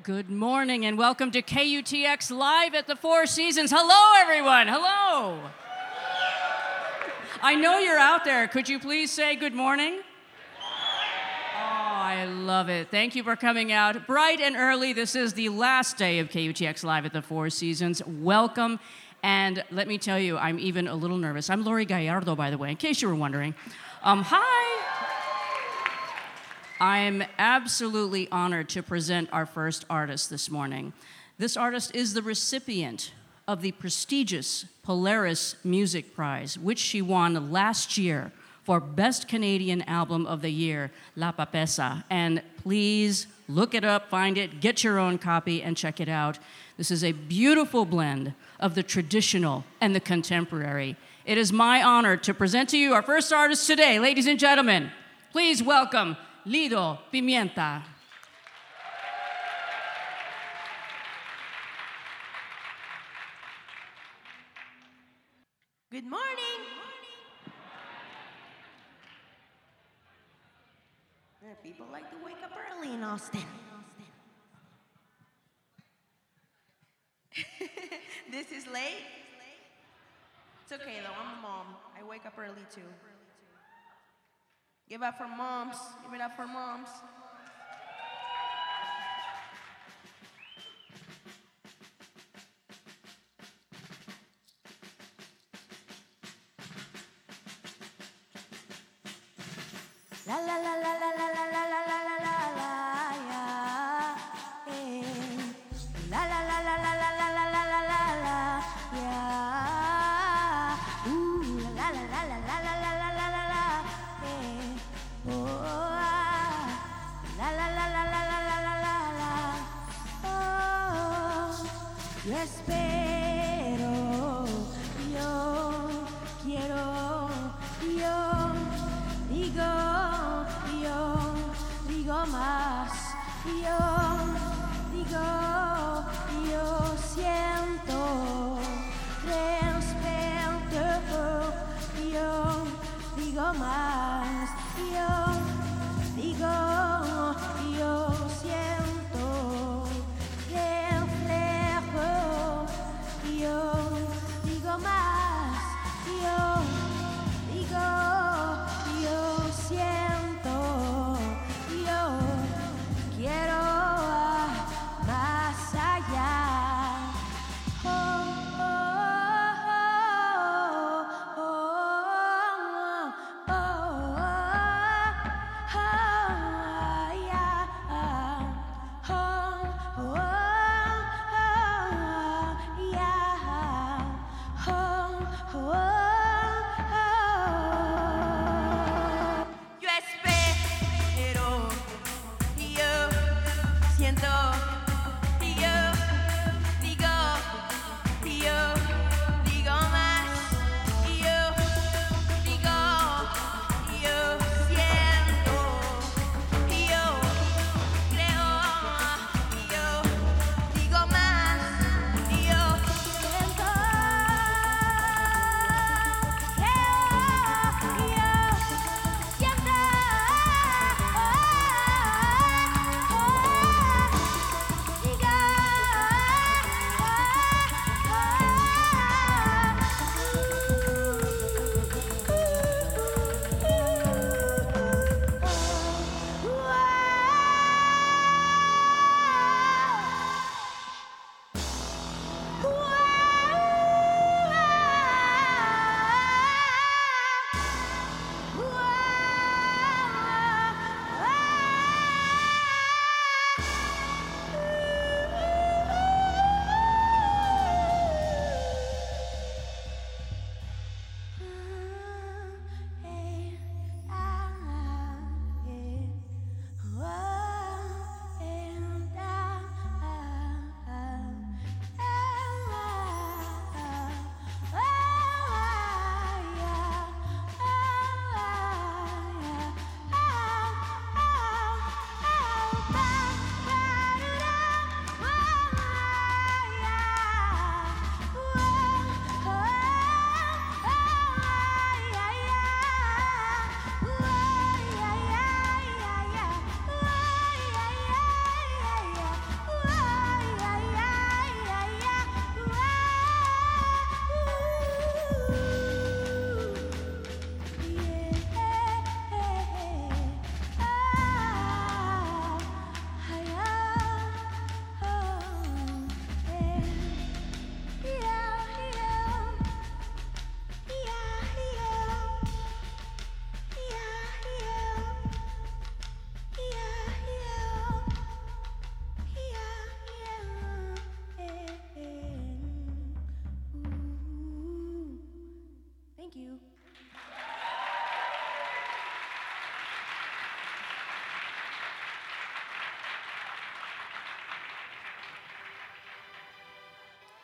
Good morning and welcome to KUTX Live at the Four Seasons. Hello, everyone. Hello. I know you're out there. Could you please say good morning? Oh, I love it. Thank you for coming out bright and early. This is the last day of KUTX Live at the Four Seasons. Welcome. And let me tell you, I'm even a little nervous. I'm Lori Gallardo, by the way, in case you were wondering. Hi. I'm absolutely honored to present our first artist this morning. This artist is the recipient of the prestigious Polaris Music Prize, which she won last year for Best Canadian Album of the Year, La Papessa. And please look it up, find it, get your own copy, and check it out. This is a beautiful blend of the traditional and the contemporary. It is my honor to present to you our first artist today. Ladies and gentlemen, please welcome Lido Pimienta. Good morning. People like to wake up early in Austin. This is late. It's okay though, I'm a mom. I wake up early too. Give up for moms. Give it up for moms. La la la la la la la la la la la la yeah. La la la la la la la la la la la la yeah. Ooh la la la la la la la la la la la oh la la la la la la la la la la oh yo espero yo quiero yo digo más, yo siento respeto, yo digo más, yo siento reflejo, yo digo más, yo siento, yo quiero más allá,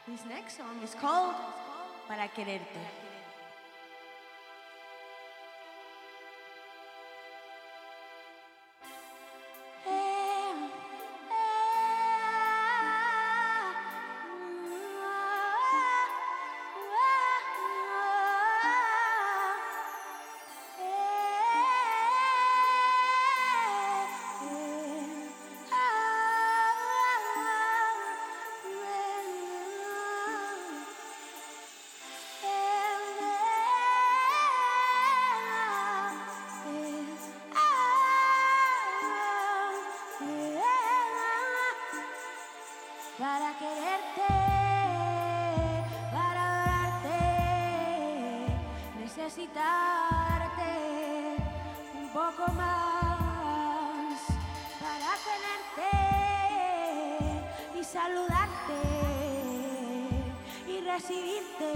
This next song is called Para Quererte. Para quererte, para adorarte, necesitarte un poco más, para tenerte y saludarte y recibirte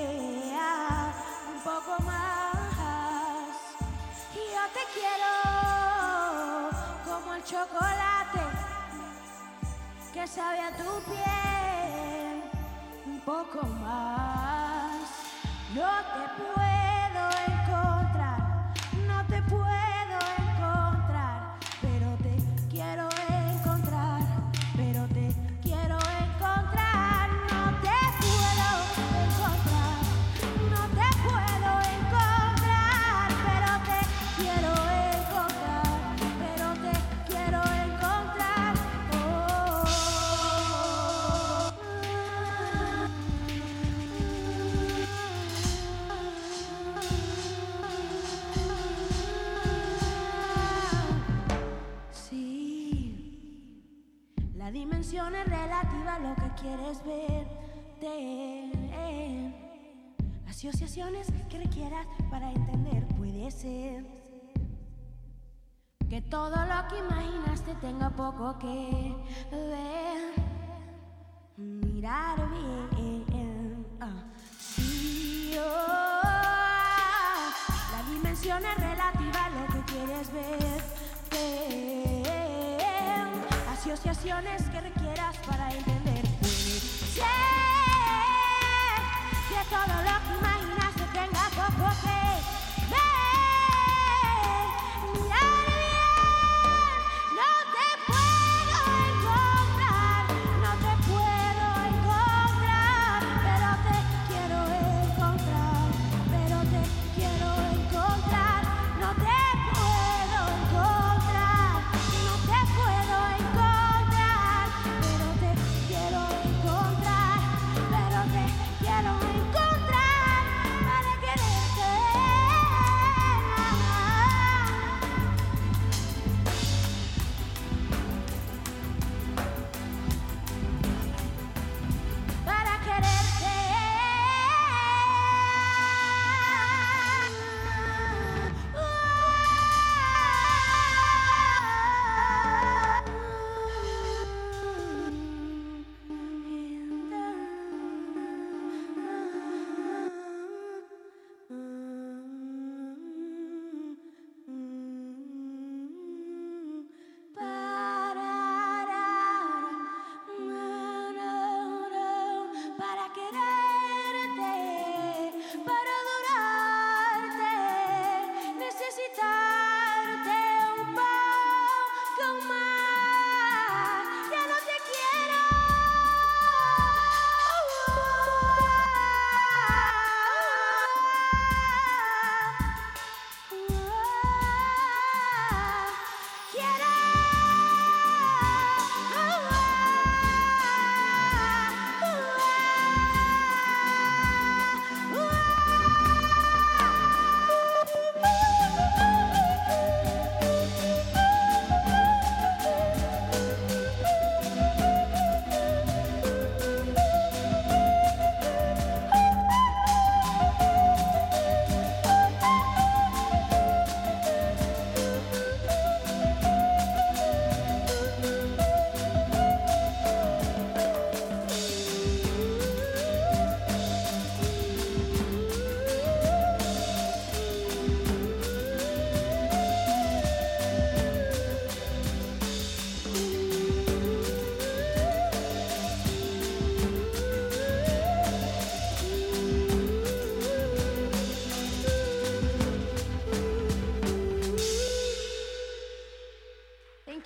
un poco más. Y yo te quiero como el chocolate que sabe a tu piel un poco más. No te puedo encontrar, no te puedo encontrar, pero te quiero encontrar, pero te quiero encontrar. No te puedo encontrar, no te puedo encontrar, pero te quiero encontrar, pero te quiero encontrar. La dimensión es relativa a lo que quieres ver. Asociaciones que requieras para entender. Puede ser que todo lo que imaginaste tenga poco que ver. Mirar bien. Sí, la dimensión es relativa a lo que quieres ver. Asociaciones que requieras para entender. Puede ser que todo lo que imaginaste tenga poco que ver. Mirar bien, no te puedo encontrar, no te puedo encontrar, pero te quiero encontrar, pero te quiero encontrar.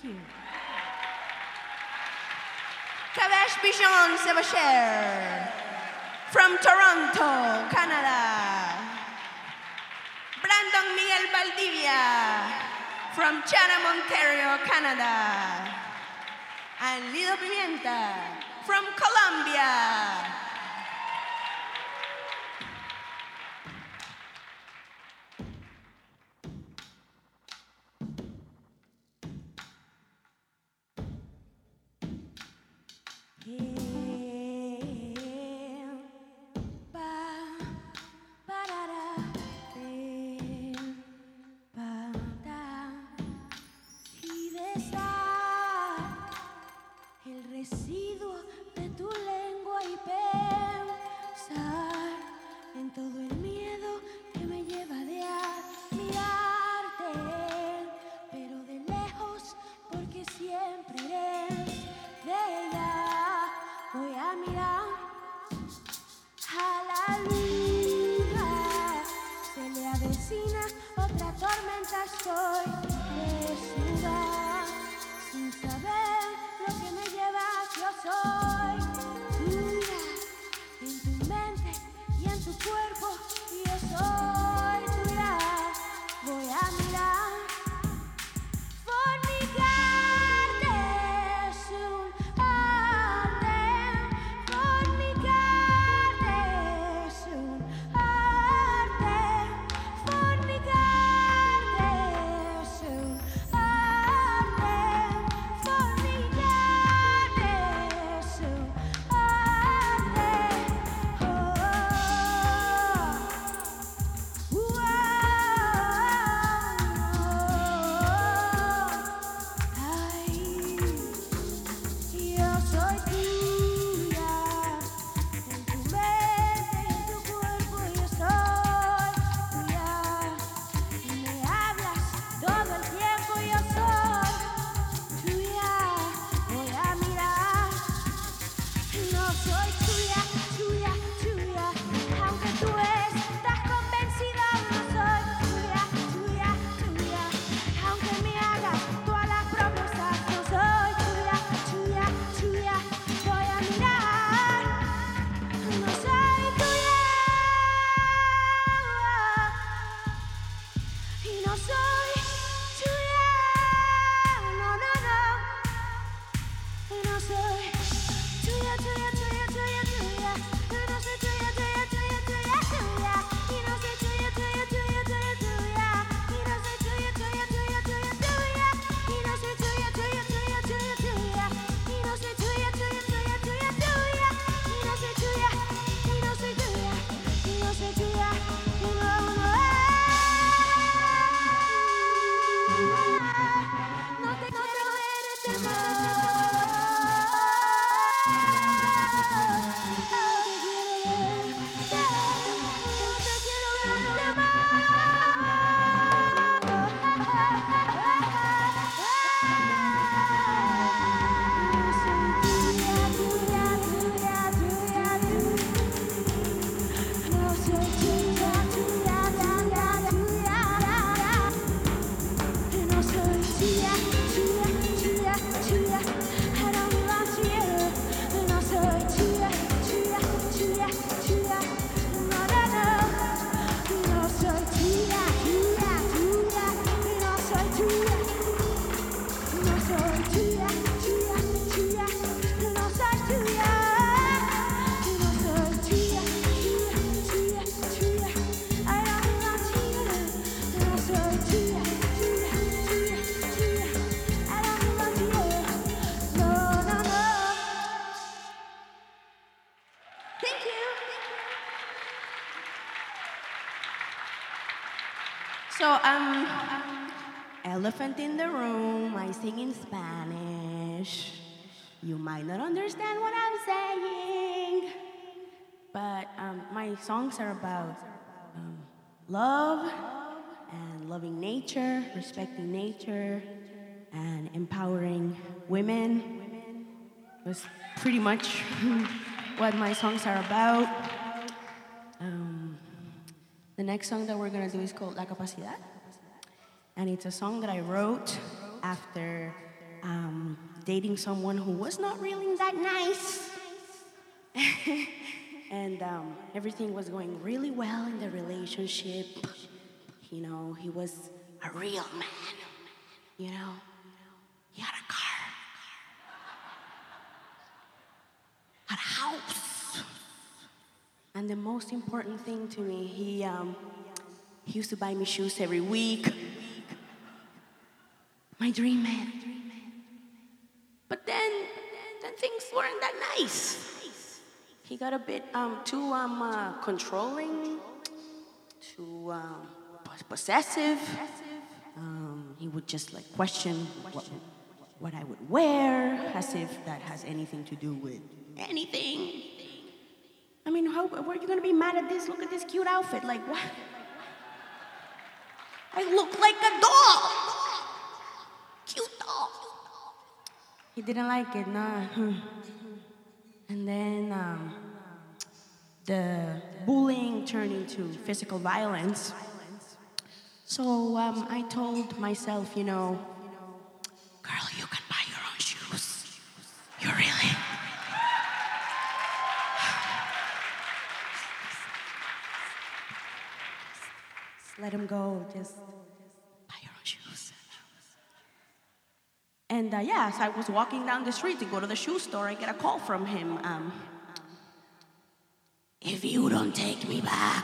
you. Kavesh Bijon Sebacher from Toronto, Canada. Brandon Miguel Valdivia from Chatham, Ontario, Canada. And Lido Pimienta from Colombia. Y besar el residuo de tu lengua y pensar en todo el miedo que me lleva de mirarte, pero de lejos porque siempre eres de ella. Voy a mirar a la luna, se le avecina otra tormenta, estoy desnuda, sin saber lo que me lleva. Yo soy tuya, en tu mente y en tu cuerpo, y yo soy tuya. Voy a mirar, fornicarte es un arte, fornicarte es un arte, fornicarte es un arte, fornicarte es un arte. Ay, yo soy tuya, en tu mente y en tu cuerpo yo soy tuya. Me hablas todo el tiempo, yo soy tuya. Voy a mirar, no soy tuya, tuya, tuya. Aunque tú estás convencida, no soy tuya, tuya, tuya. Aunque me hagas todas las promesas, no soy tuya, tuya, tuya. Voy a mirar, no soy tuya. Y no soy tuya, no, no, no. Y no soy tuya, tuya, tuya, tuya, tuya. Y no soy tuya, tuya, tuya, tuya, tuya. Y no soy tuya, tuya, tuya, tuya, tuya. Y no soy tuya, tuya, tuya, tuya, tuya. Y no soy tuya, tuya, tuya, tuya, tuya. Y no soy tuya, tuya, tuya, tuya, tuya. Y no soy tuya, y no soy tuya, y no soy tuya, y no, no. No te quiero ver de más. Thank you. So, elephant in the room, I sing in Spanish. You might not understand what I'm saying, but my songs are about love and loving nature, respecting nature, and empowering women. That's pretty much what my songs are about. The next song that we're gonna do is called La Capacidad, and it's a song that I wrote after dating someone who was not really that nice. And everything was going really well in the relationship. You know, he was a real man. You know, he had a car, had a house. And the most important thing to me, he used to buy me shoes every week. My dream man. But then things weren't that nice. He got a bit too controlling, too possessive. He would just like question what I would wear, as if that has anything to do with anything. I mean, how are you gonna be mad at this? Look at this cute outfit. Like what? I look like a doll. Cute doll. He didn't like it, nah. And then the bullying turned into physical violence. So I told myself, you know, girl, you can buy your own shoes. You really? Just let him go. Just buy your own shoes. And yeah, as I was walking down the street to go to the shoe store, I get a call from him. If you don't take me back,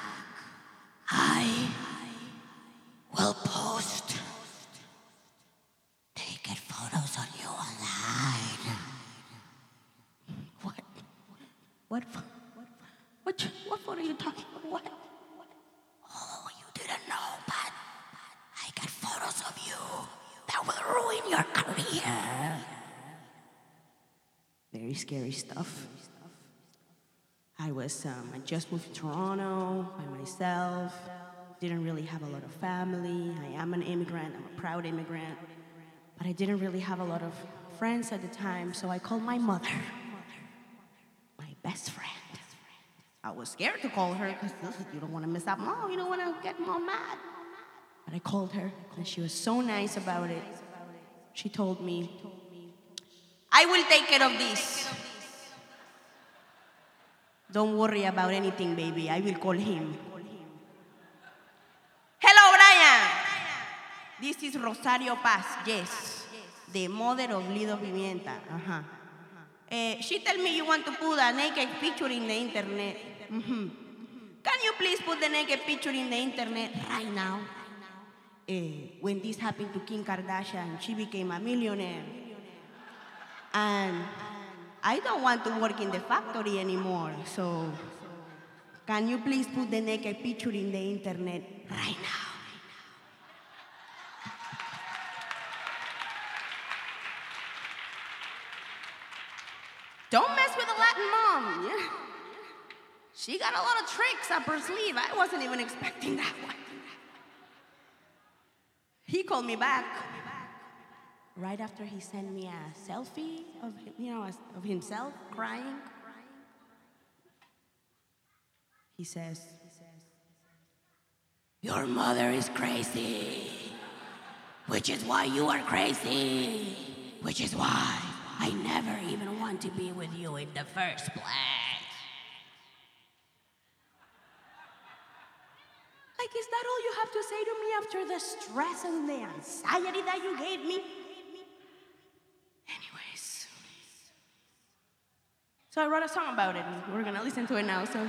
I will post naked photos on you online. What photo are you talking about? What? Oh, you didn't know, but I got photos of you that will ruin your career. Very scary stuff. I just moved to Toronto by myself. Didn't really have a lot of family. I am an immigrant. I'm a proud immigrant. But I didn't really have a lot of friends at the time, so I called my mother, my best friend. I was scared to call her because you don't want to miss out mom. You don't want to get mom mad. But I called her, and she was so nice about it. She told me, I will take care of this. Don't worry about anything, baby. I will call him. Hello, Brian. This is Rosario Paz, yes. The mother of Lido Pimienta. She told me you want to put a naked picture in the internet. Can you please put the naked picture in the internet right now? When this happened to Kim Kardashian, she became a millionaire. And I don't want to work in the factory anymore, so can you please put the naked picture in the internet right now? Don't mess with a Latin mom. Yeah. She got a lot of tricks up her sleeve. I wasn't even expecting that one. He called me back right after he sent me a selfie of himself crying. He says, your mother is crazy, which is why you are crazy, which is why I never even want to be with you in the first place. Like, is that all you have to say to me after the stress and the anxiety that you gave me? Anyways. So I wrote a song about it, and we're gonna listen to it now, so.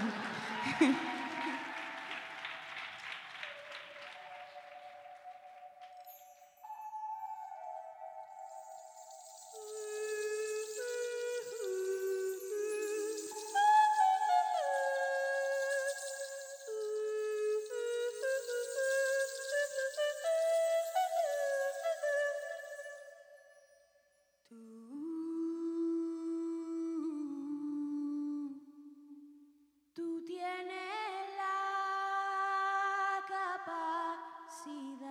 Tú tienes la capacidad,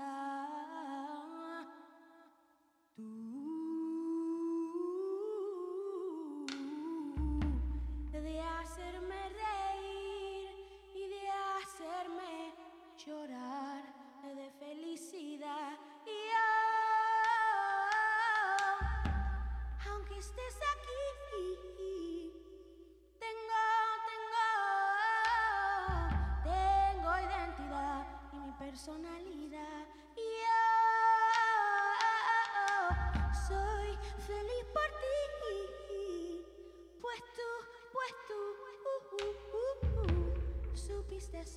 de hacerme reír y de hacerme llorar de felicidad.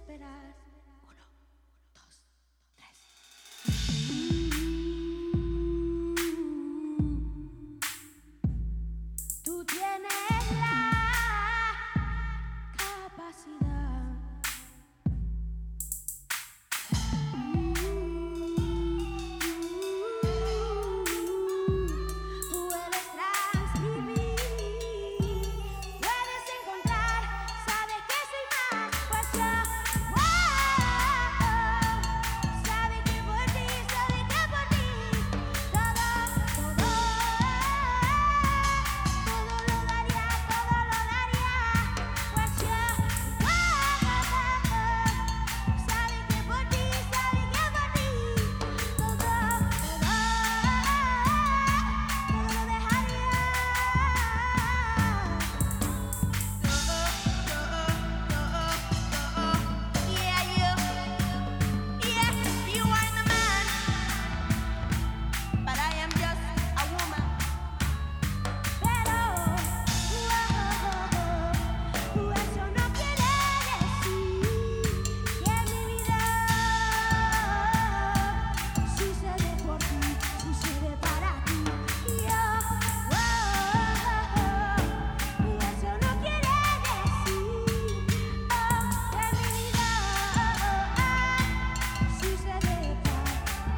esperar. Uno, dos, tres. Tú tienes la capacidad. Puedes transcribir, puedes encontrar, sabes que soy más, pues yo, sabes que por ti, sabes que por ti, todo lo daría, pues yo, sabes que por ti, sabes que por ti, todo lo Yeah, you are the man, but I am just a woman. Pero eso no quiere decir que mi vida sucede por ti, sucede para ti. Eso no quiere decir que mi vida sucede para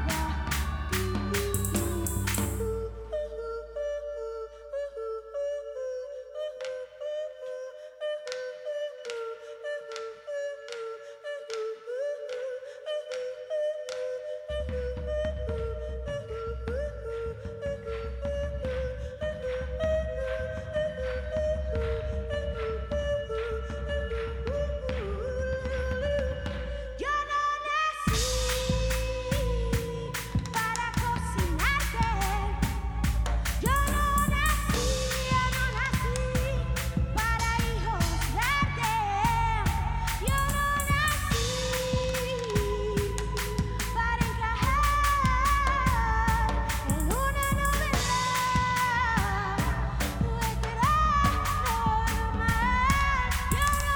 Yo no nací para cocinarte. Yo no nací para hijos darte. Yo no nací para encajar en una novedad normal. Yo no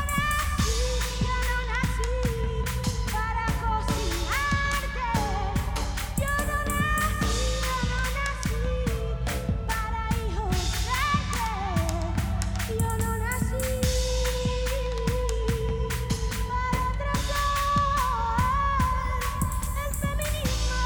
nací para cocinarte. Yo no nací para hijos darte. Yo no nací para atrasar el feminismo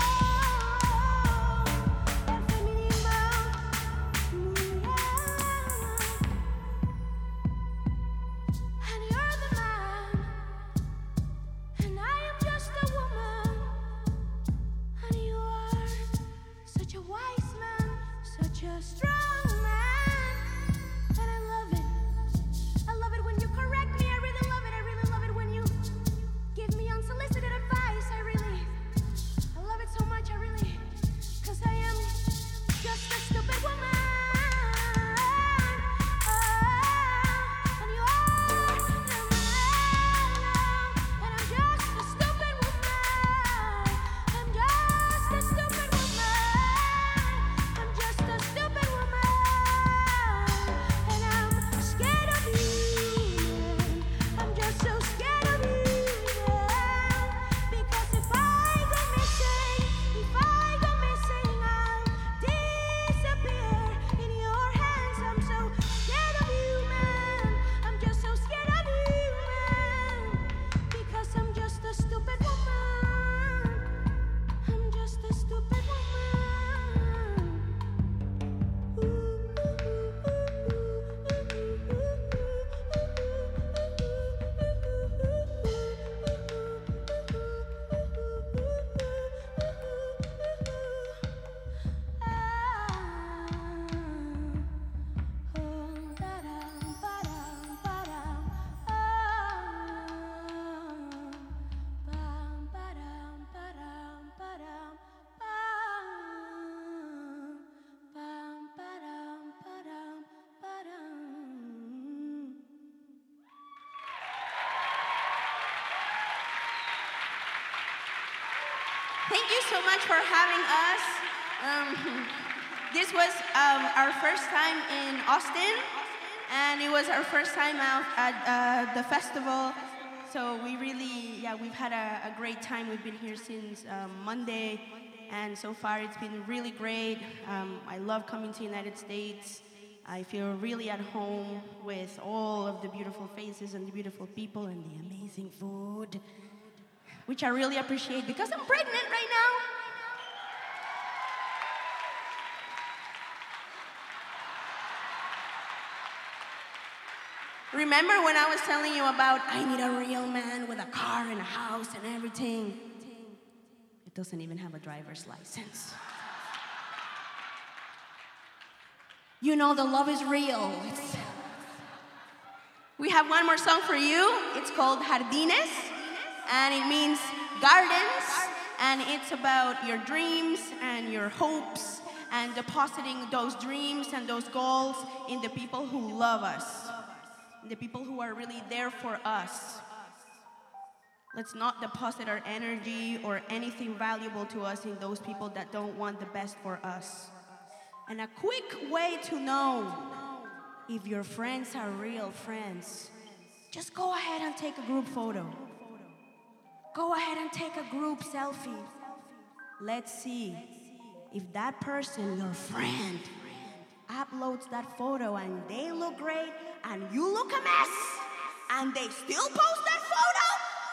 And you're the man, and I am just a woman, and you are such a wise man, such a strong man, and I love it. I love it when you correct me. I really love it. I really love it when you give me unsolicited advice. I love it so much. I really, 'cause I am just a stupid woman. And you are the man, and I'm just a stupid woman. I'm just a stupid woman. I'm just a stupid woman, and I'm scared of you. I'm just so scared of you, because if I go missing, I'll disappear in your hands. I'm so scared of you, man. I'm just so scared of you, man, because I'm just a stupid woman. I'm just a stupid Thank you so much for having us. This was our first time in Austin, and it was our first time out at the festival. So we really, we've had a great time. We've been here since Monday, and so far it's been really great. I love coming to the United States. I feel really at home with all of the beautiful faces and the beautiful people and the amazing food, which I really appreciate because I'm pregnant right now. Remember when I was telling you about I need a real man with a car and a house and everything? It doesn't even have a driver's license. You know the love is real. We have one more song for you. It's called Jardines, and it means gardens, and it's about your dreams and your hopes and depositing those dreams and those goals in the people who love us. The people who are really there for us. Let's not deposit our energy or anything valuable to us in those people that don't want the best for us. And a quick way to know if your friends are real friends, just go ahead and take a group photo. Go ahead and take a group selfie. Let's see if that person, your friend, uploads that photo and they look great and you look a mess and they still post that photo.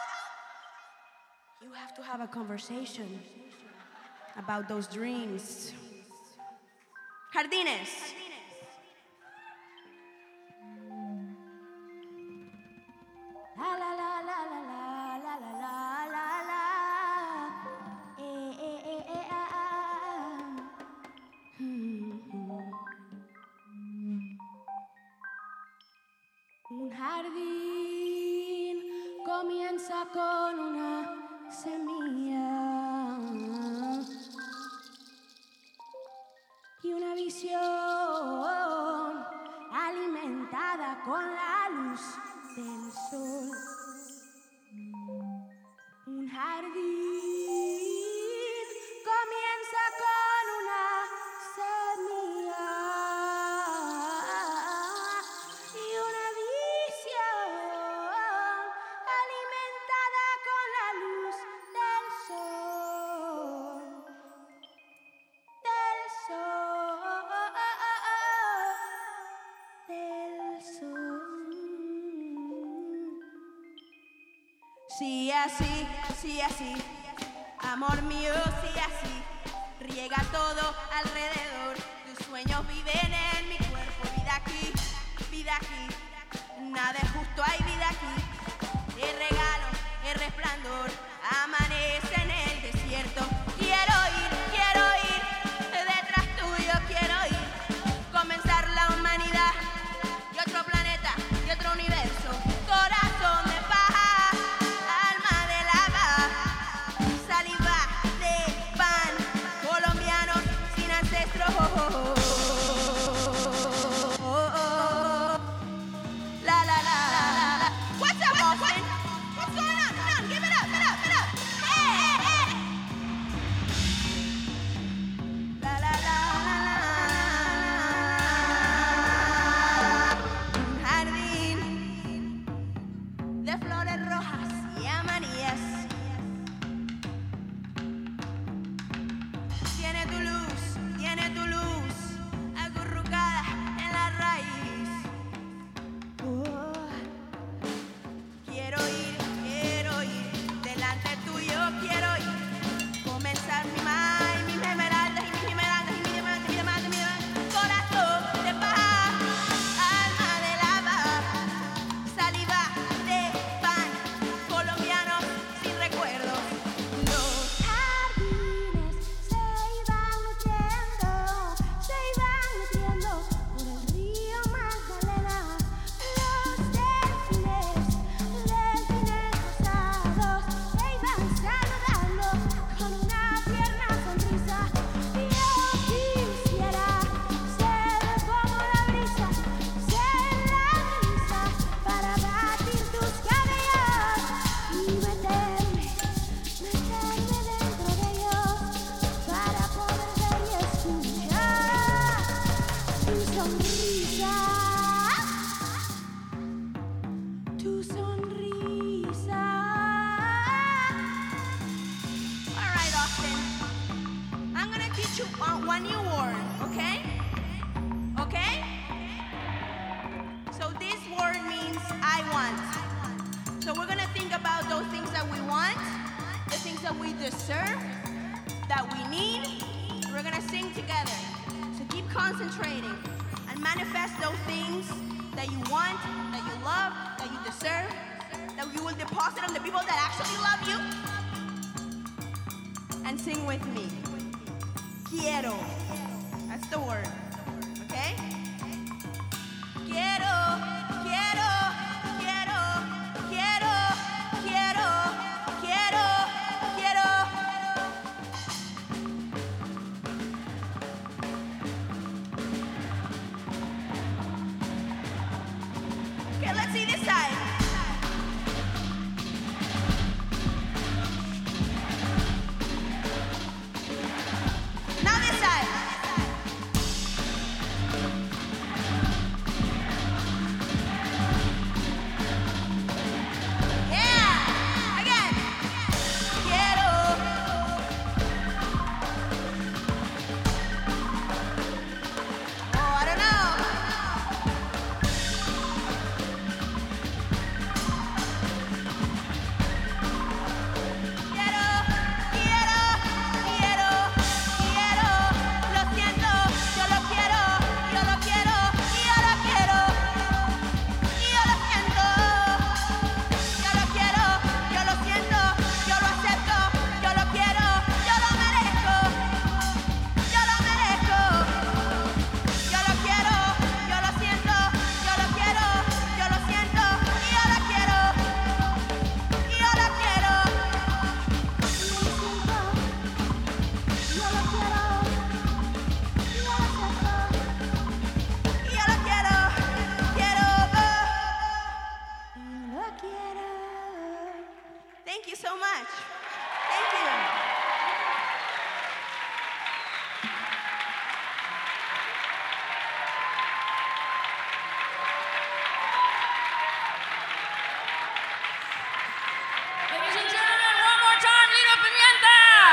You have to have a conversation about those dreams. Jardines. La la la la la la la la la la. Un jardín comienza con una semilla y una visión alimentada con la luz del sol. Un jardín comienza con una semilla y una visión alimentada con la luz del sol. Del sol. Del sol. Sí, así, sí, así. Amor mío, sí, así. Riega todo alrededor. Tus sueños viven en mi cuerpo. Vida aquí, vida aquí. Nada es justo, hay vida aquí. El regalo, el resplandor. Amanece en el desierto. Quiero ir detrás tuyo, quiero ir. Comenzar la humanidad y otro planeta y otro universo. Corazón de paja, alma de lava, saliva de pan, colombianos sin ancestros. concentrating and manifest those things that you want, that you love, that you deserve, that you will deposit on the people that actually love you. And sing with me. Quiero. That's the word. Okay? Quiero, quiero, quiero, quiero, quiero, quiero, quiero. Okay, let's see this side. Now this side. Yeah, again. Quiero. Oh, I don't know. Quiero, quiero, quiero, quiero, lo siento, yo lo quiero, yo lo quiero, yo lo quiero, yo lo siento, yo lo quiero, yo lo siento, yo lo acepto, yo lo quiero, yo lo merezco, yo lo merezco, yo lo quiero, yo lo siento, yo lo quiero, yo lo siento, yo lo quiero, yo lo quiero. Y yo lo quiero, quiero. Y lo quiero. Thank you so much. Thank you. Ladies and gentlemen, one more time, Lido Pimienta!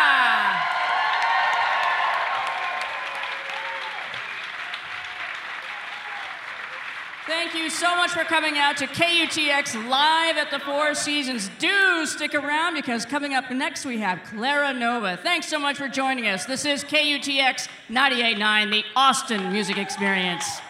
Thank you so much for coming out to KUTX Live at the Four Seasons. Do stick around because coming up next we have Clara Nova. Thanks so much for joining us. This is KUTX 98.9, the Austin Music Experience.